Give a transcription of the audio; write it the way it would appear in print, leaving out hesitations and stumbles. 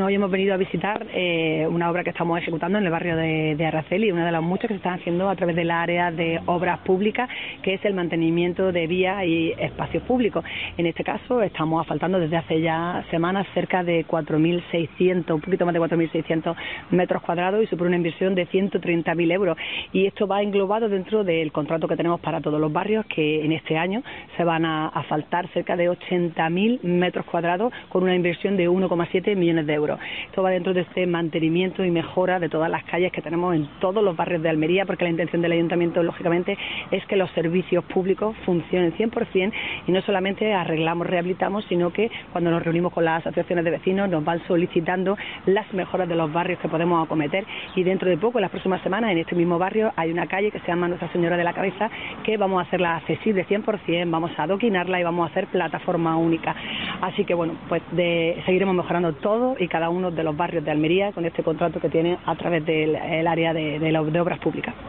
hoy hemos venido a visitar una obra que estamos ejecutando en el barrio de Araceli, una de las muchas que se están haciendo a través del área de obras públicas, que es el mantenimiento de vías y espacios públicos. En este caso estamos asfaltando desde hace ya semanas cerca de 4.600, un poquito más de 4.600 metros cuadrados, y supone una inversión de 130.000 euros. Y esto va englobado dentro del contrato que tenemos para todos los barrios, que en este año se van a asfaltar cerca de 80.000 metros cuadrados con una inversión de 1,7 millones de euros. Esto va dentro de este mantenimiento y mejora de todas las calles que tenemos en todos los barrios de Almería, porque la intención del Ayuntamiento, lógicamente, es que los servicios públicos funcionen 100%, y no solamente arreglamos, rehabilitamos, sino que cuando nos reunimos con las asociaciones de vecinos nos van solicitando las mejoras de los barrios que podemos acometer, y dentro de poco, en las próximas semanas, en este mismo barrio hay una calle que se llama Nuestra Señora de la Cabeza, que vamos a hacerla accesible 100%, vamos a adoquinarla y vamos a hacer plataforma única. Así que bueno, pues seguiremos mejorando todo y cada uno de los barrios de Almería con este contrato que tiene a través del área de obras públicas.